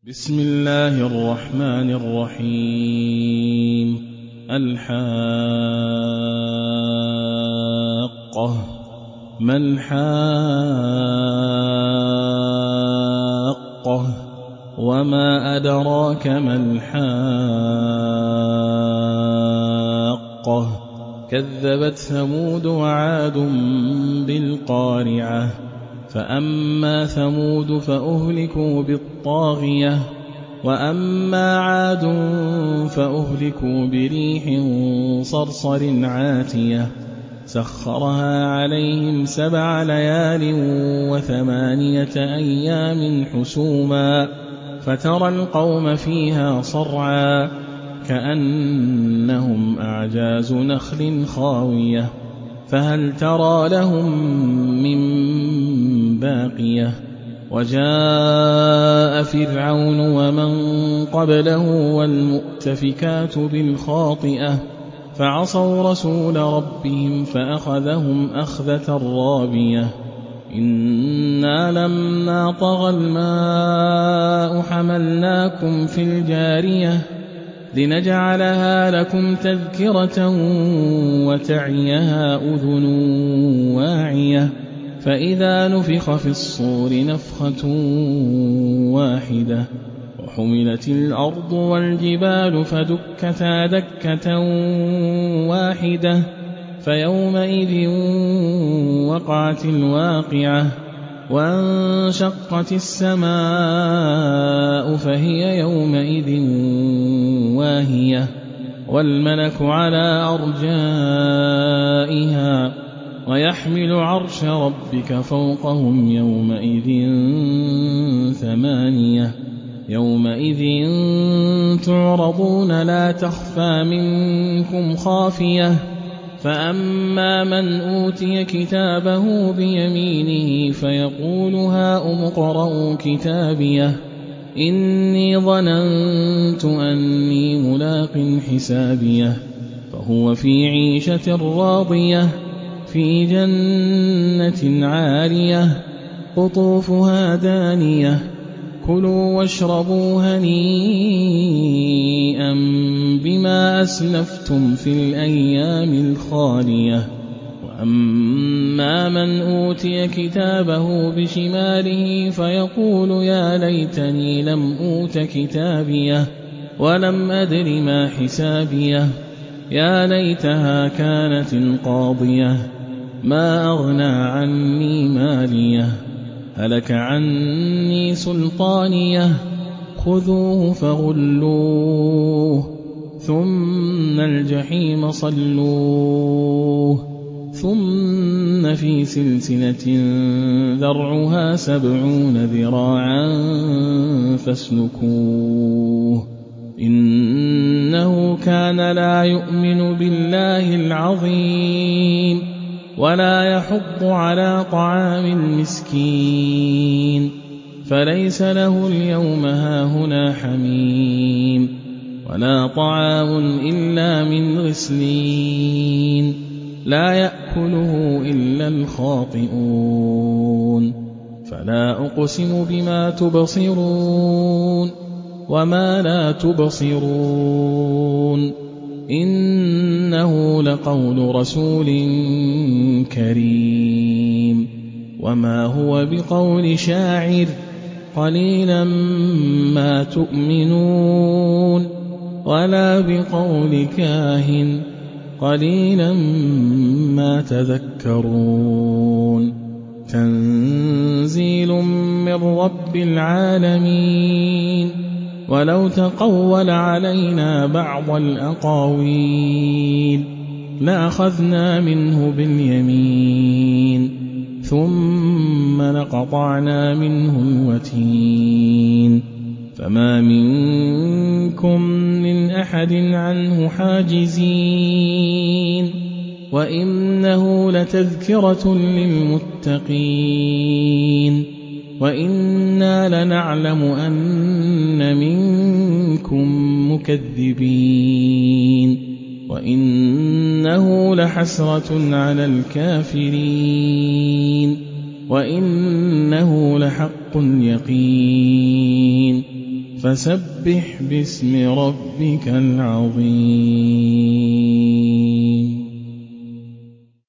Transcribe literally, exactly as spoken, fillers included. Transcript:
بسم الله الرحمن الرحيم. الحاقة. ما الحاقة وما أدراك ما الحاقة كذبت ثمود وعاد بالقارعة. فأما ثمود فأهلكوا بالطاغية وأما عاد فأهلكوا بريح صرصر عاتية سخرها عليهم سبع ليال وثمانية أيام حسوما فترى القوم فيها صرعا كأنهم أعجاز نخل خاوية فهل ترى لهم من باقية. وجاء فرعون ومن قبله والمؤتفكات بالخاطئة فعصوا رسول ربهم فأخذهم أخذة رابية. إنا لما طغى الماء حملناكم في الجارية لنجعلها لكم تذكرة وتعيها أذن واعية فإذا نفخ في الصور نفخة واحدة وحملت الأرض والجبال فدكتا دكة واحدة فيومئذ وقعت الواقعة وانشقت السماء فهي يومئذ واهية والملك على أرجائها ويحمل عرش ربك فوقهم يومئذ ثمانية. يومئذ تعرضون لا تخفى منكم خافية فأما من أوتي كتابه بيمينه فيقول هاؤم اقرءوا كتابيه إني ظننت أني ملاق حسابيه فهو في عيشة راضية في جنة عالية قطوفها دانية كلوا واشربوا هنيئا بما أسلفتم في الأيام الخالية. وأما من أوتي كتابه بشماله فيقول يا ليتني لم أوت كتابيه ولم أدر ما حسابيه يا ليتها كانت القاضية ما أغنى عني ماليه هلك عني سلطانيه خذوه فغلوه ثم الجحيم صلوه ثم في سلسلة ذرعها سبعون ذراعا فاسلكوه إنه كان لا يؤمن بالله العظيم ولا يحض على طعام المسكين فليس له اليوم هاهنا حميم ولا طعام إلا من غسلين لا يأكله إلا الخاطئون. فلا أقسم بما تبصرون وما لا تبصرون إنه لقول رسول كريم وما هو بقول شاعر قليلا ما تؤمنون ولا بقول كاهن قليلا ما تذكرون. تنزيل من رب العالمين ولو تقول علينا بعض الأقاويل لأخذنا منه باليمين ثم لقطعنا منه الوتين فما منكم من أحد عنه حاجزين وإنه لتذكرة للمتقين وإنا لنعلم أن منكم مكذبين وإنه لحسرة على الكافرين وإنه لحق اليقين فسبح باسم ربك العظيم